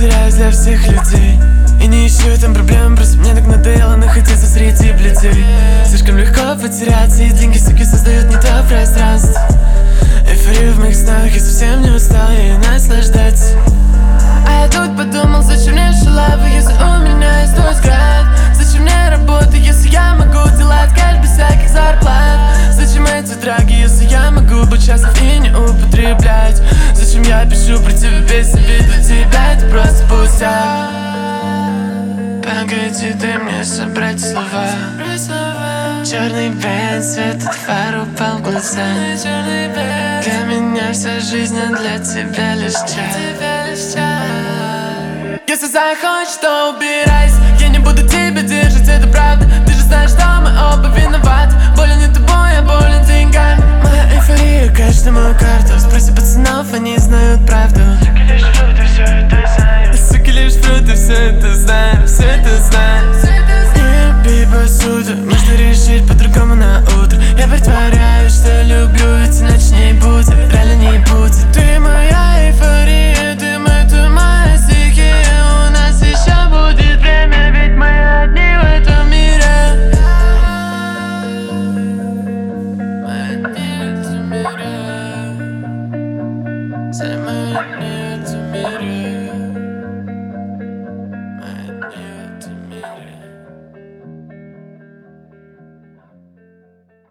теряюсь для всех людей. И не ищу там проблем, просто мне так надоело находиться среди людей. Слишком легко потеряться, и деньги, суки, создают не то пространство. Эйфорию в моих снах, я совсем не устал ею наслаждаться. А я тут подумал, зачем мне шалавы, если у меня есть твой взгляд? Зачем мне работа, если я могу делать кэш без всяких зарплат? Зачем эти драги, если я могу быть счастлив и не употреблять? Зачем я пишу про тебя песни, ведь для тебя это просто пустяк? Погоди, дай мне собрать слова. Черный бенз, свет от фар упал в глаза. Для меня вся жизнь, а для тебя лишь час. Если захочешь, то убирайся. Я не буду тебя держать, это правда. Ты же знаешь, что мы оба виноваты. Болен не тобой, а болен деньгами. Моя эйфория, кэш на мою карту. Спроси